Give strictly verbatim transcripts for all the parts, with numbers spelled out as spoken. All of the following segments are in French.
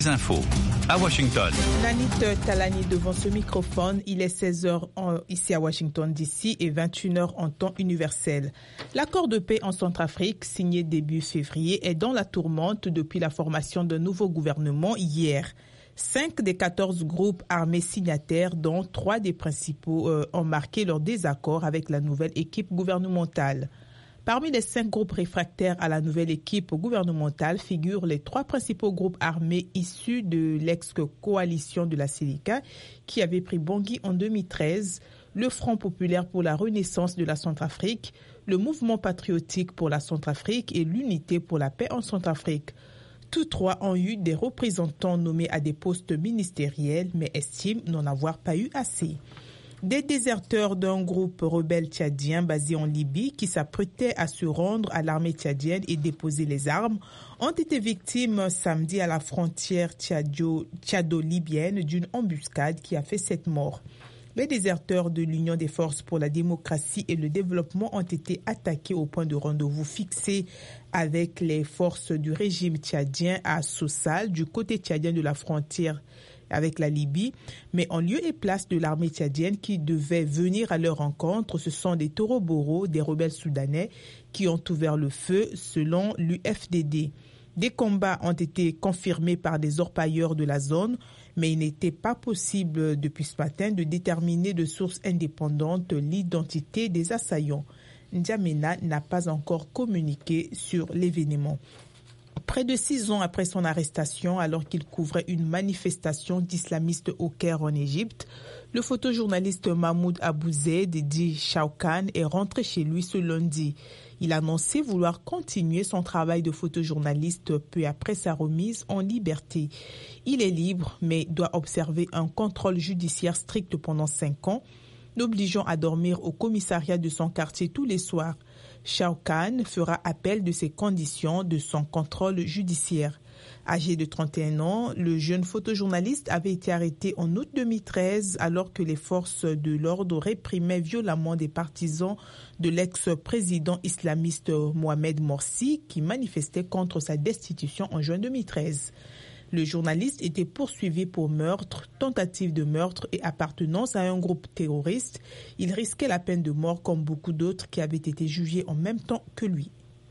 Infos à Washington. Nanit Talani devant ce microphone, il est seize heures en, ici à Washington D C et vingt et une heures en temps universel. L'accord de paix en Centrafrique, signé début février, est dans la tourmente depuis la formation d'un nouveau gouvernement hier. Cinq des quatorze groupes armés signataires, dont trois des principaux, euh, ont marqué leur désaccord avec la nouvelle équipe gouvernementale. Parmi les cinq groupes réfractaires à la nouvelle équipe gouvernementale figurent les trois principaux groupes armés issus de l'ex-coalition de la Séléka qui avait pris Bangui en deux mille treize, le Front populaire pour la renaissance de la Centrafrique, le Mouvement patriotique pour la Centrafrique et l'Unité pour la paix en Centrafrique. Tous trois ont eu des représentants nommés à des postes ministériels mais estiment n'en avoir pas eu assez. Des déserteurs d'un groupe rebelle tchadien basé en Libye qui s'apprêtait à se rendre à l'armée tchadienne et déposer les armes ont été victimes samedi à la frontière tchado-libyenne d'une embuscade qui a fait sept morts. Les déserteurs de l'Union des forces pour la démocratie et le développement ont été attaqués au point de rendez-vous fixé avec les forces du régime tchadien à Sossal, du côté tchadien de la frontière avec la Libye, mais en lieu et place de l'armée tchadienne qui devait venir à leur rencontre, ce sont des Toroboro, des rebelles soudanais, qui ont ouvert le feu selon l'U F D D. Des combats ont été confirmés par des orpailleurs de la zone, mais il n'était pas possible depuis ce matin de déterminer de sources indépendantes l'identité des assaillants. N'Djamena n'a pas encore communiqué sur l'événement. Près de six ans après son arrestation, alors qu'il couvrait une manifestation d'islamistes au Caire en Égypte, le photojournaliste Mahmoud Abouzeid, dit Chaukan, est rentré chez lui ce lundi. Il a annoncé vouloir continuer son travail de photojournaliste peu après sa remise en liberté. Il est libre, mais doit observer un contrôle judiciaire strict pendant cinq ans, l'obligeant à dormir au commissariat de son quartier tous les soirs. Chaukan fera appel de ces conditions de son contrôle judiciaire. Âgé de trente et un ans, le jeune photojournaliste avait été arrêté en août deux mille treize alors que les forces de l'ordre réprimaient violemment des partisans de l'ex-président islamiste Mohamed Morsi qui manifestaient contre sa destitution en juin deux mille treize. Le journaliste était poursuivi pour meurtre, tentative de meurtre et appartenance à un groupe terroriste. Il risquait la peine de mort comme beaucoup d'autres qui avaient été jugés en même temps que lui.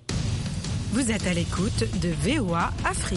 Vous êtes à l'écoute de V O A Afrique.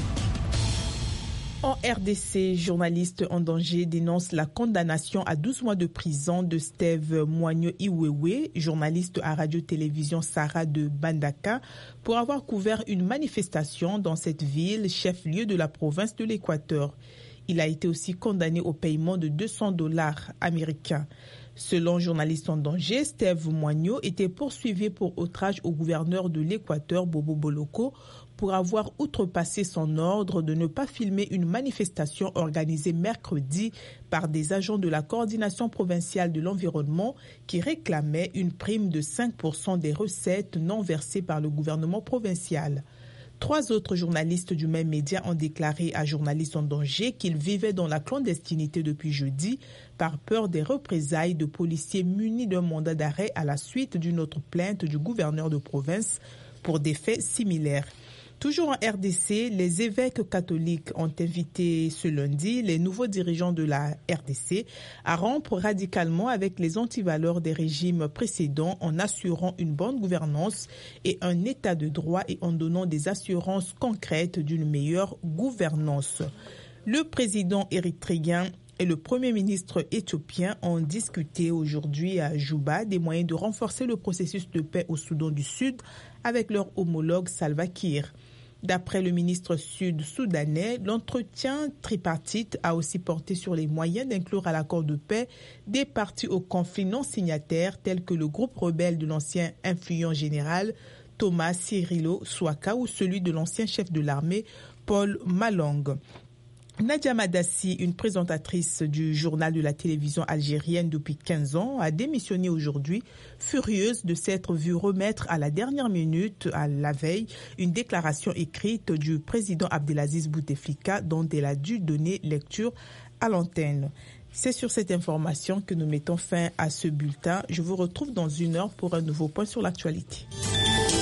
En R D C, journaliste en danger dénonce la condamnation à douze mois de prison de Steve Moigno-Iwewe, journaliste à Radio-Télévision Sarah de Bandaka, pour avoir couvert une manifestation dans cette ville, chef-lieu de la province de l'Équateur. Il a été aussi condamné au paiement de deux cents dollars américains. Selon Journaliste en danger, Steve Moigno était poursuivi pour outrage au gouverneur de l'Équateur, Bobo Boloko, pour avoir outrepassé son ordre de ne pas filmer une manifestation organisée mercredi par des agents de la coordination provinciale de l'environnement qui réclamaient une prime de cinq pour cent des recettes non versées par le gouvernement provincial. Trois autres journalistes du même média ont déclaré à Journalistes en danger qu'ils vivaient dans la clandestinité depuis jeudi par peur des représailles de policiers munis d'un mandat d'arrêt à la suite d'une autre plainte du gouverneur de province pour des faits similaires. Toujours en R D C, les évêques catholiques ont invité ce lundi les nouveaux dirigeants de la R D C à rompre radicalement avec les antivaleurs des régimes précédents en assurant une bonne gouvernance et un état de droit et en donnant des assurances concrètes d'une meilleure gouvernance. Le président érythréen et le Premier ministre éthiopien ont discuté aujourd'hui à Juba des moyens de renforcer le processus de paix au Soudan du Sud avec leur homologue Salva Kiir. D'après le ministre sud-soudanais, l'entretien tripartite a aussi porté sur les moyens d'inclure à l'accord de paix des partis au conflit non signataires tels que le groupe rebelle de l'ancien influent général Thomas Cyrilo Swaka ou celui de l'ancien chef de l'armée Paul Malong. Nadia Madassi, une présentatrice du journal de la télévision algérienne depuis quinze ans, a démissionné aujourd'hui, furieuse de s'être vue remettre à la dernière minute, à la veille, une déclaration écrite du président Abdelaziz Bouteflika dont elle a dû donner lecture à l'antenne. C'est sur cette information que nous mettons fin à ce bulletin. Je vous retrouve dans une heure pour un nouveau point sur l'actualité.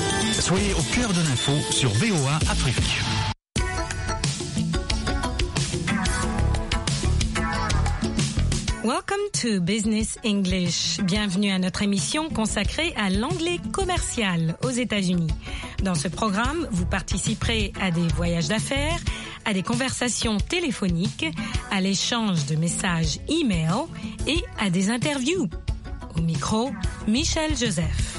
Soyez au cœur de l'info sur V O A Afrique. Welcome to Business English. Bienvenue à notre émission consacrée à l'anglais commercial aux États-Unis. Dans ce programme, vous participerez à des voyages d'affaires, à des conversations téléphoniques, à l'échange de messages e-mail et à des interviews. Au micro, Michel Joseph.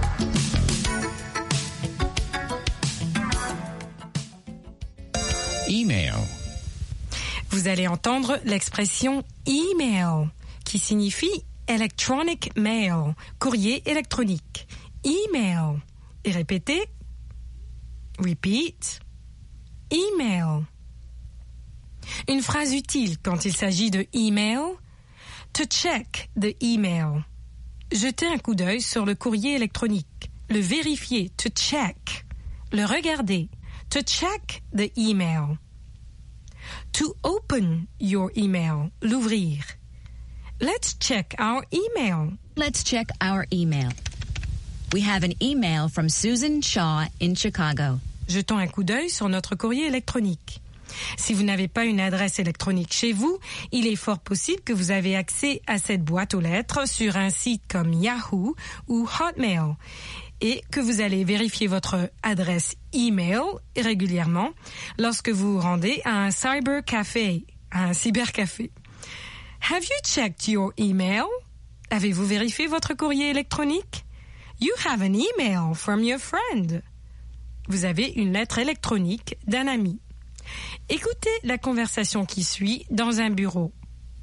Email. Vous allez entendre l'expression email, qui signifie electronic mail, courrier électronique. Email. Et répétez. Repeat. Email. Une phrase utile quand il s'agit de email. To check the email. Jeter un coup d'œil sur le courrier électronique. Le vérifier. To check. Le regarder. To check the email. To open your email, l'ouvrir. Let's check our email. Let's check our email. We have an email from Susan Shaw in Chicago. Jetons un coup d'œil sur notre courrier électronique. Si vous n'avez pas une adresse électronique chez vous, il est fort possible que vous avez accès à cette boîte aux lettres sur un site comme Yahoo ou Hotmail et que vous allez vérifier votre adresse email régulièrement lorsque vous vous rendez à un cybercafé, à un cybercafé. Have you checked your email? Avez-vous vérifié votre courrier électronique? You have an email from your friend. Vous avez une lettre électronique d'un ami. Écoutez la conversation qui suit dans un bureau.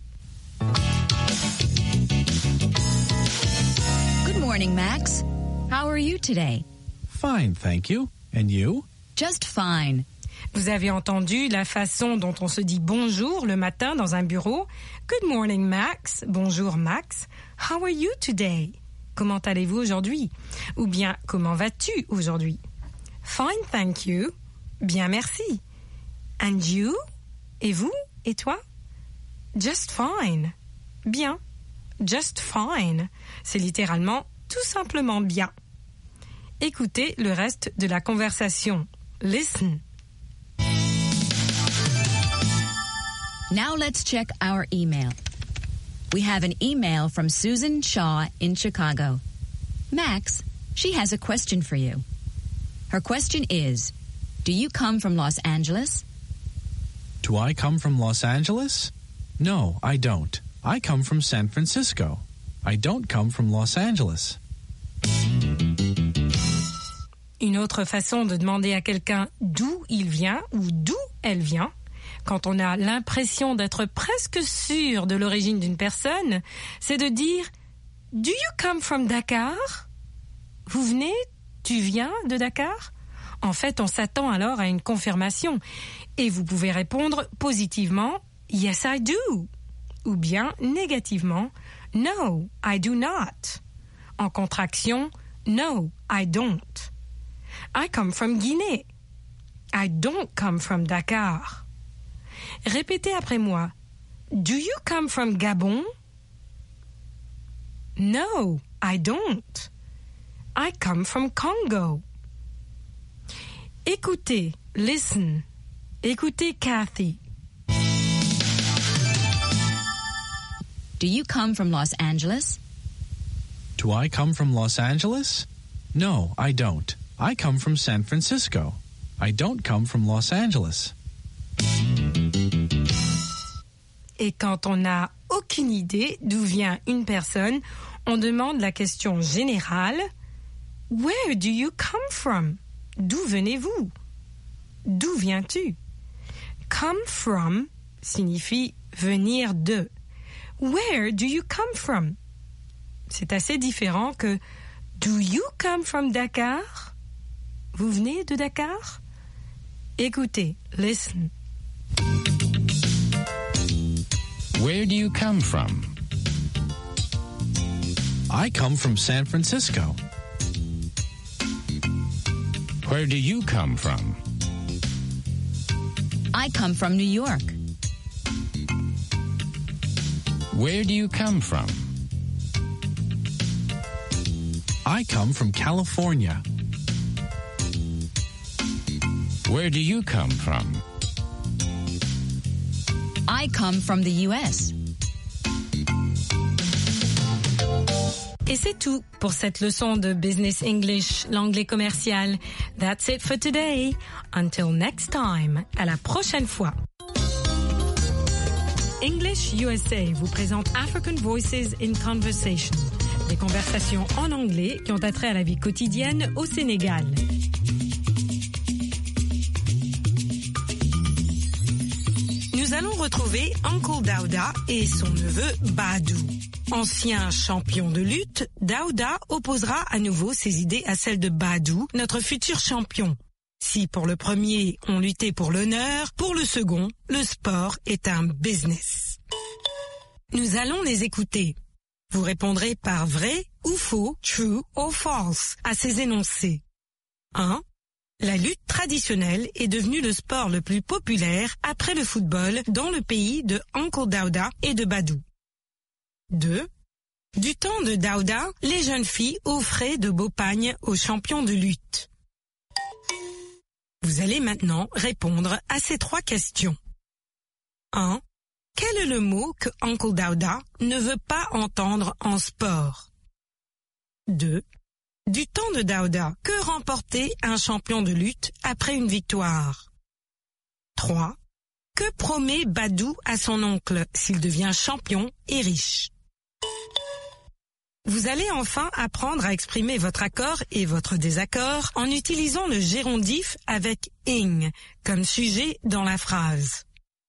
Good morning, Max. How are you today? Fine, thank you. And you? Just fine. Vous avez entendu la façon dont on se dit bonjour le matin dans un bureau. Good morning, Max. Bonjour, Max. How are you today? Comment allez-vous aujourd'hui? Ou bien, comment vas-tu aujourd'hui? Fine, thank you. Bien, merci. And you? Et vous? Et toi? Just fine. Bien. Just fine. C'est littéralement tout simplement bien. Écoutez le reste de la conversation. Listen. Now let's check our email. We have an email from Susan Shaw in Chicago. Max, she has a question for you. Her question is, do you come from Los Angeles? Do I come from Los Angeles? No, I don't. I come from San Francisco. I don't come from Los Angeles. Une autre façon de demander à quelqu'un d'où il vient ou d'où elle vient, quand on a l'impression d'être presque sûr de l'origine d'une personne, c'est de dire « Do you come from Dakar ?» Vous venez, tu viens de Dakar? En fait, on s'attend alors à une confirmation et vous pouvez répondre positivement « Yes, I do » ou bien négativement « No, I do not ». En contraction « No, I don't ». I come from Guinée. I don't come from Dakar. Répétez après moi. Do you come from Gabon? No, I don't. I come from Congo. Écoutez, listen. Écoutez Kathy. Do you come from Los Angeles? Do I come from Los Angeles? No, I don't. I come from San Francisco. I don't come from Los Angeles. Et quand on n'a aucune idée d'où vient une personne, on demande la question générale « Where do you come from ?» D'où venez-vous? D'où viens-tu? Come from signifie venir de. Where do you come from? C'est assez différent que Do you come from Dakar? Vous venez de Dakar? Écoutez, listen. Where do you come from? I come from San Francisco. Where do you come from? I come from New York. Where do you come from? I come from California. Where do you come from? I come from the U S. Et c'est tout pour cette leçon de Business English, l'anglais commercial. That's it for today. Until next time. À la prochaine fois. English U S A vous présente African Voices in Conversation. Des conversations en anglais qui ont attrait à la vie quotidienne au Sénégal. Nous allons retrouver Uncle Daouda et son neveu Badou. Ancien champion de lutte, Daouda opposera à nouveau ses idées à celles de Badou, notre futur champion. Si pour le premier, on luttait pour l'honneur, pour le second, le sport est un business. Nous allons les écouter. Vous répondrez par vrai ou faux, true or false, à ces énoncés. un. La lutte traditionnelle est devenue le sport le plus populaire après le football dans le pays de Uncle Daouda et de Badou. deux. Du temps de Daouda, les jeunes filles offraient de beaux pagnes aux champions de lutte. Vous allez maintenant répondre à ces trois questions. un. Quel est le mot que Uncle Daouda ne veut pas entendre en sport? deux. Du temps de Daouda, que remportait un champion de lutte après une victoire? trois. Que promet Badou à son oncle s'il devient champion et riche? Vous allez enfin apprendre à exprimer votre accord et votre désaccord en utilisant le gérondif avec ing comme sujet dans la phrase.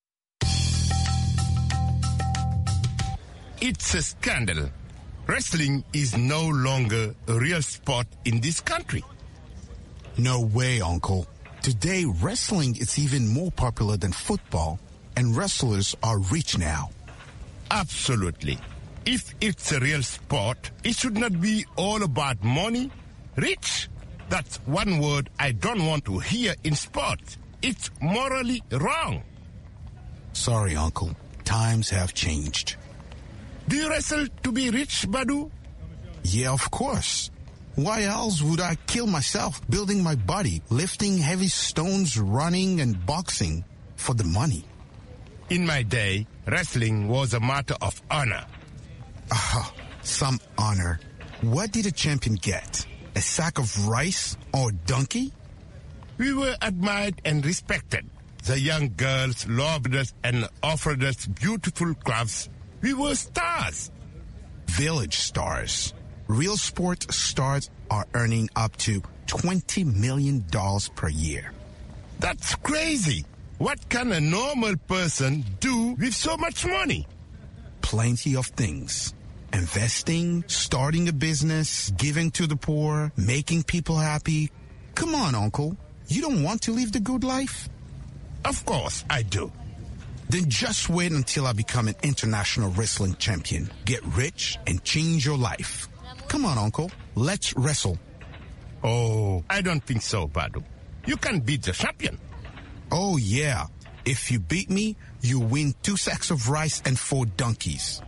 It's a scandal. Wrestling is no longer a real sport in this country. No way, Uncle. Today, wrestling is even more popular than football, and wrestlers are rich now. Absolutely. If it's a real sport, it should not be all about money. Rich, that's one word I don't want to hear in sport. It's morally wrong. Sorry, Uncle. Times have changed. Do you wrestle to be rich, Badou? Yeah, of course. Why else would I kill myself building my body, lifting heavy stones, running and boxing for the money? In my day, wrestling was a matter of honor. Ah, some honor. What did a champion get? A sack of rice or a donkey? We were admired and respected. The young girls loved us and offered us beautiful crafts. We were stars. Village stars. Real sport stars are earning up to twenty million dollars per year. That's crazy. What can a normal person do with so much money? Plenty of things. Investing, starting a business, giving to the poor, making people happy. Come on, Uncle. You don't want to live the good life? Of course I do. Then just wait until I become an international wrestling champion. Get rich and change your life. Come on, Uncle. Let's wrestle. Oh, I don't think so, Badou. You can beat the champion. Oh, yeah. If you beat me, you win two sacks of rice and four donkeys.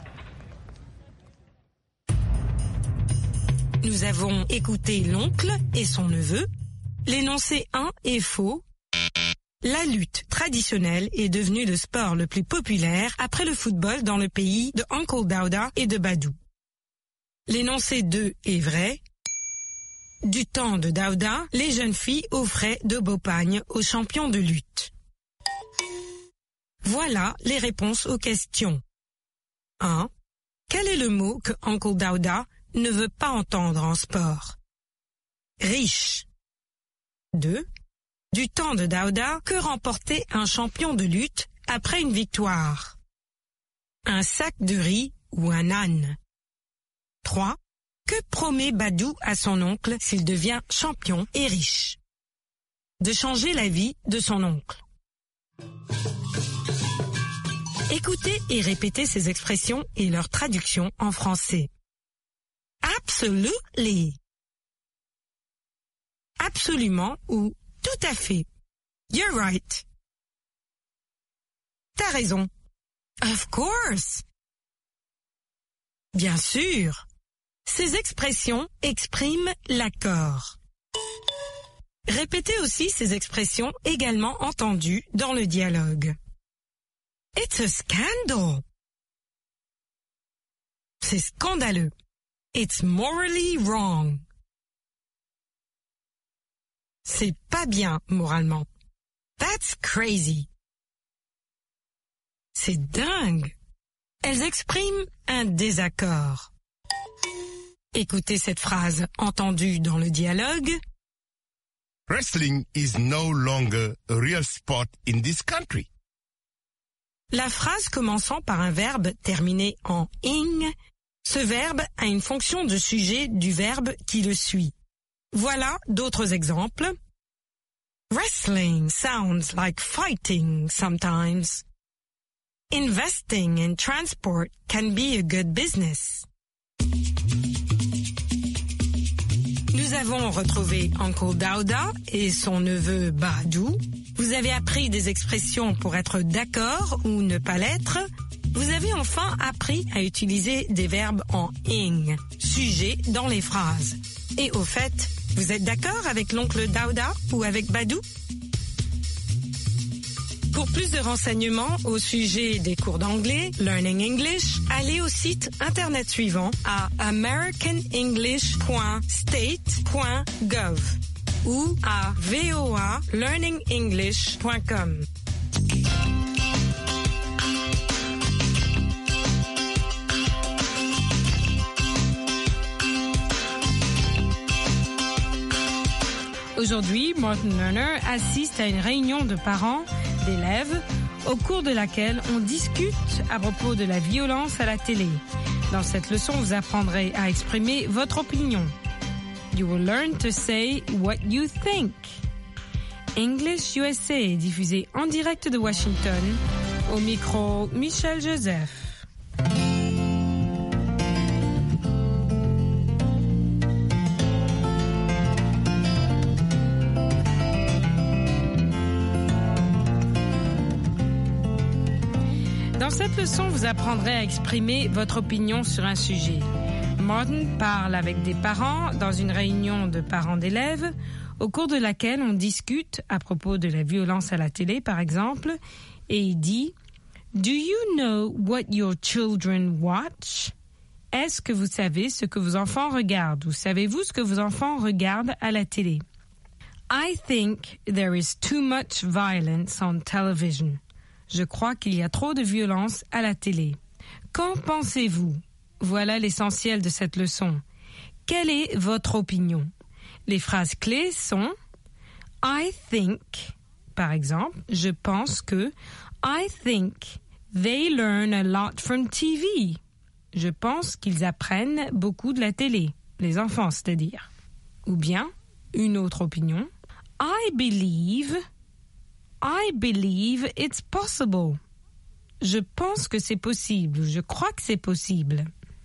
Nous avons écouté l'oncle et son neveu. L'énoncé un est faux. La lutte traditionnelle est devenue le sport le plus populaire après le football dans le pays de Uncle Daouda et de Badou. L'énoncé deux est vrai. Du temps de Daouda, les jeunes filles offraient de beaux pagnes aux champions de lutte. Voilà les réponses aux questions. un. Quel est le mot que Uncle Daouda ne veut pas entendre en sport? Riche. deux. Du temps de Daouda, que remportait un champion de lutte après une victoire? Un sac de riz ou un âne? trois. Que promet Badou à son oncle s'il devient champion et riche? De changer la vie de son oncle. Écoutez et répétez ces expressions et leur traduction en français. Absolutely. Absolument ou tout à fait. You're right. T'as raison. Of course. Bien sûr. Ces expressions expriment l'accord. Répétez aussi ces expressions également entendues dans le dialogue. It's a scandal. C'est scandaleux. It's morally wrong. C'est pas bien moralement. That's crazy. C'est dingue. Elles expriment un désaccord. Écoutez cette phrase entendue dans le dialogue. Wrestling is no longer a real sport in this country. La phrase commençant par un verbe terminé en ing, ce verbe a une fonction de sujet du verbe qui le suit. Voilà d'autres exemples. Wrestling sounds like fighting sometimes. Investing in transport can be a good business. Nous avons retrouvé Uncle Dauda et son neveu Badou. Vous avez appris des expressions pour être d'accord ou ne pas l'être. Vous avez enfin appris à utiliser des verbes en ing, sujet dans les phrases. Et au fait, vous êtes d'accord avec l'oncle Dauda ou avec Badou? Pour plus de renseignements au sujet des cours d'anglais, Learning English, allez au site internet suivant à american english point state point gov ou à v o a learning english point com. Aujourd'hui, Martin Lerner assiste à une réunion de parents, d'élèves, au cours de laquelle on discute à propos de la violence à la télé. Dans cette leçon, vous apprendrez à exprimer votre opinion. You will learn to say what you think. English U S A est diffusé en direct de Washington. Au micro, Michel Joseph. Dans cette leçon, vous apprendrez à exprimer votre opinion sur un sujet. Martin parle avec des parents dans une réunion de parents d'élèves, au cours de laquelle on discute à propos de la violence à la télé, par exemple, et il dit « Do you know what your children watch ?» Est-ce que vous savez ce que vos enfants regardent ou savez-vous ce que vos enfants regardent à la télé? I think there is too much violence on television. Je crois qu'il y a trop de violence à la télé. Qu'en pensez-vous? Voilà l'essentiel de cette leçon. Quelle est votre opinion? Les phrases clés sont I think, par exemple, je pense que I think they learn a lot from T V. Je pense qu'ils apprennent beaucoup de la télé, les enfants, c'est-à-dire. Ou bien, une autre opinion, I believe I believe it's possible. Je pense que c'est possible. Je crois que c'est possible.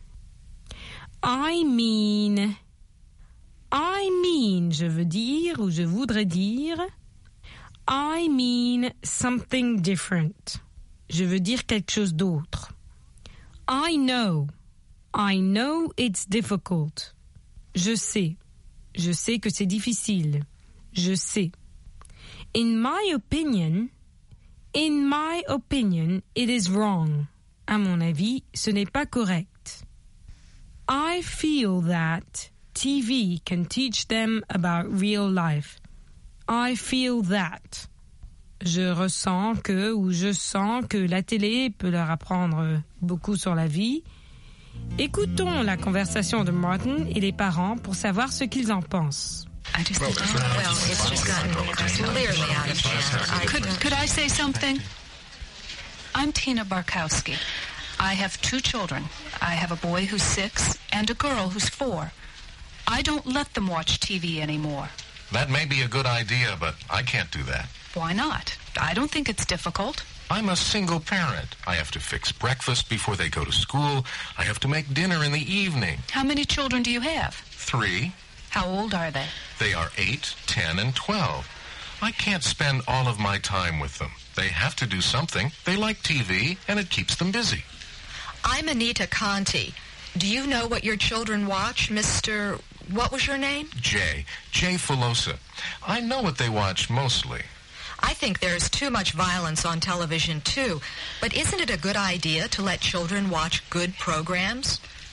I mean. I mean, je veux dire ou je voudrais dire. I mean something different. Je veux dire quelque chose d'autre. I know. I know it's difficult. Je sais. Je sais que c'est difficile. Je sais. In my opinion, in my opinion, it is wrong. À mon avis, ce n'est pas correct. I feel that T V can teach them about real life. I feel that. Je ressens que ou je sens que la télé peut leur apprendre beaucoup sur la vie. Écoutons la conversation de Martin et les parents pour savoir ce qu'ils en pensent. I just think, well, it's just gotten clearly out of hand. Could, could I say something? I'm Tina Barkowski. I have two children. I have a boy who's six and a girl who's four. I don't let them watch T V anymore. That may be a good idea, but I can't do that. Why not? I don't think it's difficult. I'm a single parent. I have to fix breakfast before they go to school. I have to make dinner in the evening. How many children do you have? Three. How old are they? They are eight, ten, and twelve. I can't spend all of my time with them. They have to do something. They like T V, and it keeps them busy. I'm Anita Conti. Do you know what your children watch, Mister What was your name? Jay. Jay Filosa. I know what they watch mostly. I think there's too much violence on television, too. But isn't it a good idea to let children watch good programs?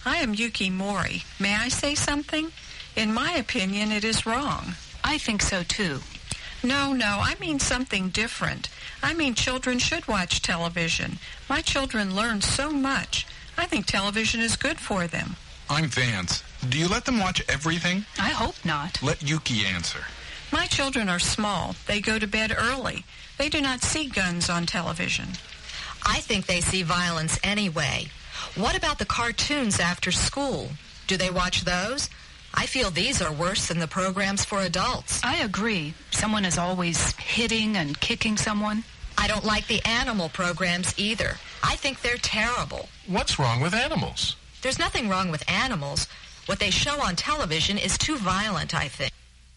I am Yuki Mori. May I say something? In my opinion, it is wrong. I think so too. No, no, I mean something different. I mean children should watch television. My children learn so much. I think television is good for them. I'm Vance. Do you let them watch everything? I hope not. Let Yuki answer. My children are small. They go to bed early. They do not see guns on television. I think they see violence anyway. What about the cartoons after school? Do they watch those? I feel these are worse than the programs for adults. I agree. Someone is always hitting and kicking someone. I don't like the animal programs either. I think they're terrible. What's wrong with animals? There's nothing wrong with animals. What they show on television is too violent, I think.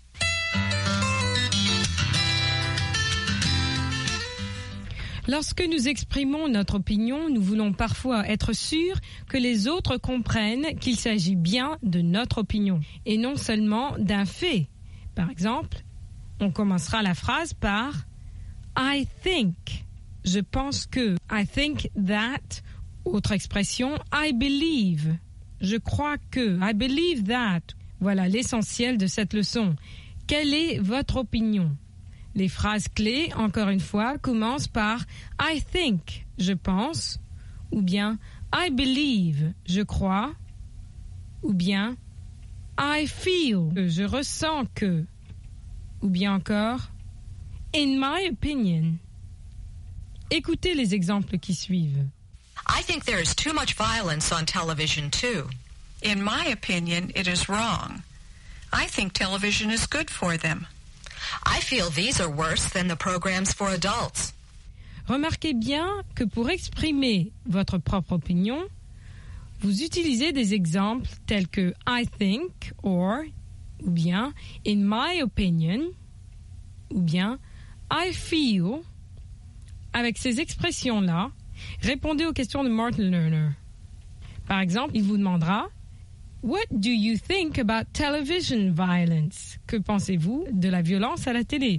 Lorsque nous exprimons notre opinion, nous voulons parfois être sûrs que les autres comprennent qu'il s'agit bien de notre opinion et non seulement d'un fait. Par exemple, on commencera la phrase par « I think ». Je pense que. I think that. Autre expression, I believe. Je crois que. I believe that. Voilà l'essentiel de cette leçon. Quelle est votre opinion? Les phrases clés, encore une fois, commencent par I think, je pense, ou bien I believe, je crois, ou bien I feel, je ressens que, ou bien encore in my opinion. Écoutez les exemples qui suivent. I think there is too much violence on television too. In my opinion, it is wrong. I think television is good for them. I feel these are worse than the programs for adults. Remarquez bien que pour exprimer votre propre opinion, vous utilisez des exemples tels que I think or ou bien in my opinion ou bien I feel. Avec ces expressions-là, répondez aux questions de Martin Lerner. Par exemple, il vous demandera What do you think about television violence? Que pensez-vous de la violence à la télé?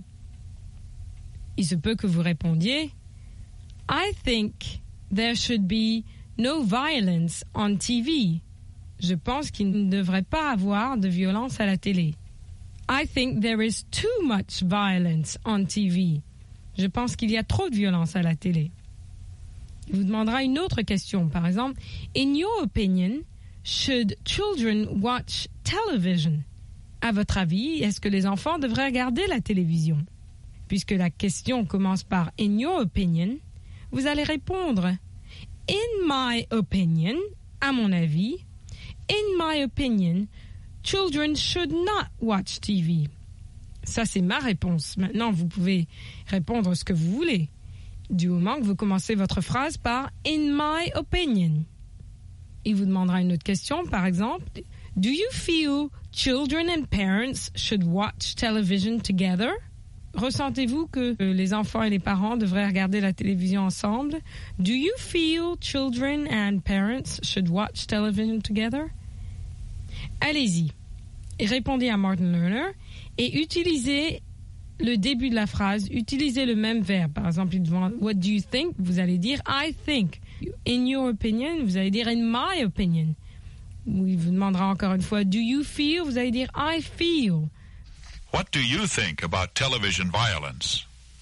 Il se peut que vous répondiez I think there should be no violence on T V. Je pense qu'il ne devrait pas avoir de violence à la télé. I think there is too much violence on T V. Je pense qu'il y a trop de violence à la télé. Il vous demandera une autre question, par exemple, In your opinion, should children watch television? À votre avis, est-ce que les enfants devraient regarder la télévision? Puisque la question commence par In your opinion, vous allez répondre In my opinion, à mon avis, In my opinion, children should not watch T V. Ça, c'est ma réponse. Maintenant, vous pouvez répondre ce que vous voulez, du moment que vous commencez votre phrase par « in my opinion ». Il vous demandera une autre question, par exemple « Do you feel children and parents should watch television together ?» Ressentez-vous que les enfants et les parents devraient regarder la télévision ensemble? « Do you feel children and parents should watch television together ?» Allez-y et répondez à Martin Lerner et utilisez le début de la phrase, utilisez le même verbe. Par exemple, il demande What do you think? Vous allez dire I think. In your opinion, vous allez dire in my opinion. Ou il vous demandera encore une fois Do you feel? Vous allez dire I feel. What do you think about television violence?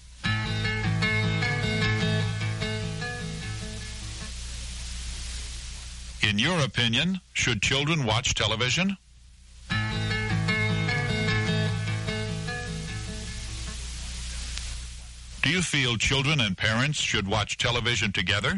In your opinion, should children watch television? Do you feel children and parents should watch television together?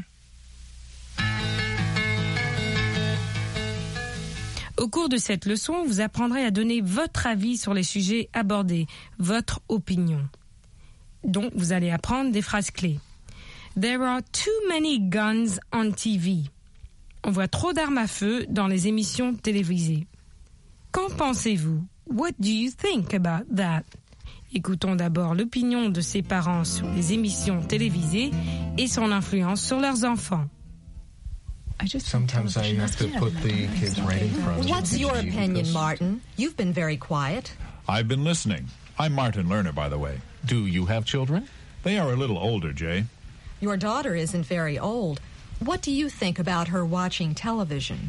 Au cours de cette leçon, vous apprendrez à donner votre avis sur les sujets abordés, votre opinion. Donc, vous allez apprendre des phrases clés. There are too many guns on T V. On voit trop d'armes à feu dans les émissions télévisées. Qu'en pensez-vous? What do you think about that? Écoutons d'abord l'opinion de ses parents sur les émissions télévisées et son influence sur leurs enfants. Sometimes I have to put the kids right in front. What's your opinion, Martin? You've been very quiet. I've been listening. I'm Martin Lerner, by the way. Do you have children? They are a little older, Jay. Your daughter isn't very old. What do you think about her watching television?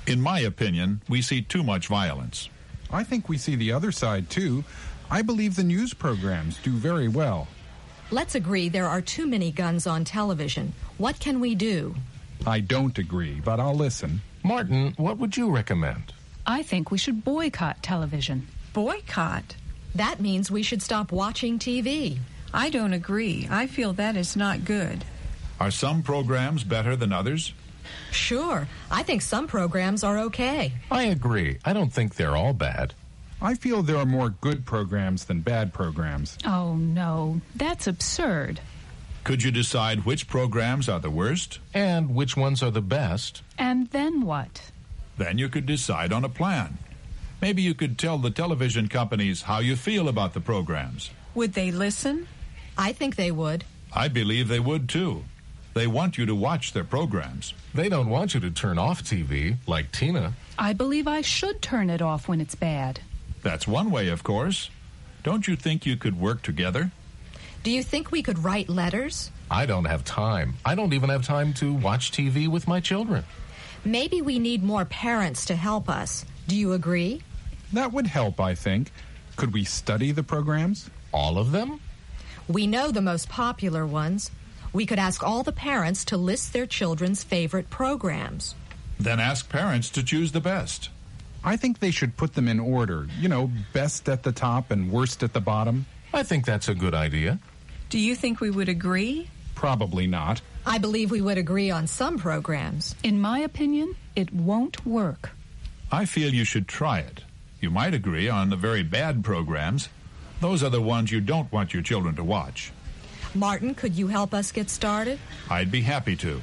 In my opinion, we see too much violence. I think we see the other side, too. I believe the news programs do very well. Let's agree there are too many guns on television. What can we do? I don't agree, but I'll listen. Martin, what would you recommend? I think we should boycott television. Boycott? That means we should stop watching T V. I don't agree. I feel that is not good. Are some programs better than others? Sure. I think some programs are okay. I agree. I don't think they're all bad. I feel there are more good programs than bad programs. Oh, no. That's absurd. Could you decide which programs are the worst? And which ones are the best? And then what? Then you could decide on a plan. Maybe you could tell the television companies how you feel about the programs. Would they listen? I think they would. I believe they would, too. They want you to watch their programs. They don't want you to turn off T V, like Tina. I believe I should turn it off when it's bad. That's one way, of course. Don't you think you could work together? Do you think we could write letters? I don't have time. I don't even have time to watch T V with my children. Maybe we need more parents to help us. Do you agree? That would help, I think. Could we study the programs? All of them? We know the most popular ones. We could ask all the parents to list their children's favorite programs. Then ask parents to choose the best. I think they should put them in order. You know, best at the top and worst at the bottom. I think that's a good idea. Do you think we would agree? Probably not. I believe we would agree on some programs. In my opinion, it won't work. I feel you should try it. You might agree on the very bad programs. Those are the ones you don't want your children to watch. Martin, could you help us get started? I'd be happy to.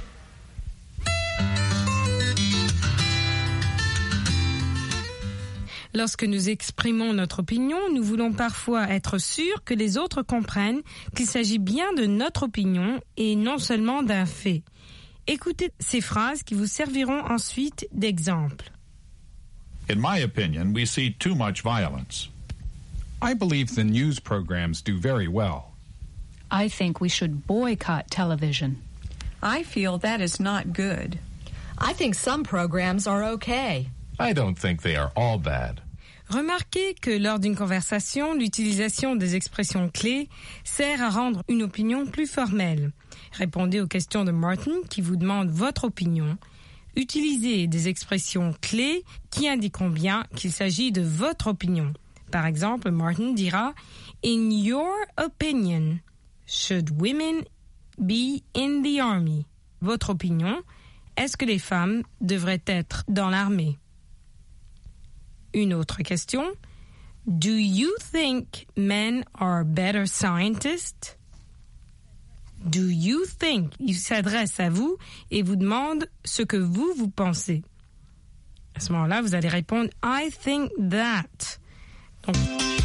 Lorsque nous exprimons notre opinion, nous voulons parfois être sûrs que les autres comprennent qu'il s'agit bien de notre opinion et non seulement d'un fait. Écoutez ces phrases qui vous serviront ensuite d'exemple. In my opinion, we see too much violence. I believe the news programs do very well. I think we should boycott television. I feel that is not good. I think some programs are okay. I don't think they are all bad. Remarquez que lors d'une conversation, l'utilisation des expressions clés sert à rendre une opinion plus formelle. Répondez aux questions de Martin qui vous demande votre opinion. Utilisez des expressions clés qui indiqueront bien qu'il s'agit de votre opinion. Par exemple, Martin dira « In your opinion, should women be in the army ?» Votre opinion, est-ce que les femmes devraient être dans l'armée? Une autre question. Do you think men are better scientists? Do you think? Il s'adresse à vous et vous demande ce que vous, vous pensez. À ce moment-là, vous allez répondre I think that. Donc,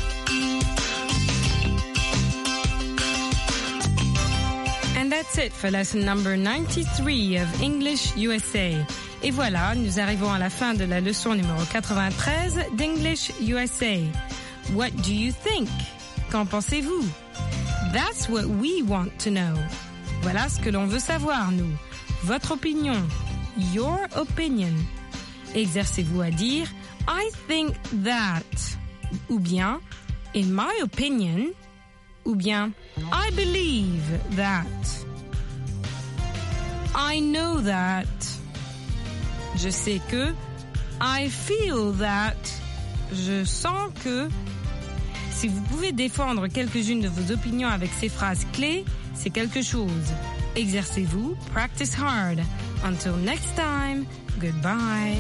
and that's it for lesson number ninety-three of English U S A. Et voilà, nous arrivons à la fin de la leçon numéro quatre-vingt-treize d'English U S A. What do you think? Qu'en pensez-vous? That's what we want to know. Voilà ce que l'on veut savoir, nous. Votre opinion. Your opinion. Exercez-vous à dire I think that. Ou bien in my opinion. Ou bien I believe that. I know that. Je sais que. I feel that. Je sens que. Si vous pouvez défendre quelques-unes de vos opinions avec ces phrases clés, c'est quelque chose. Exercez-vous. Practice hard. Until next time. Goodbye.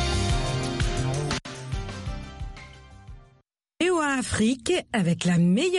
Afrique avec la meilleure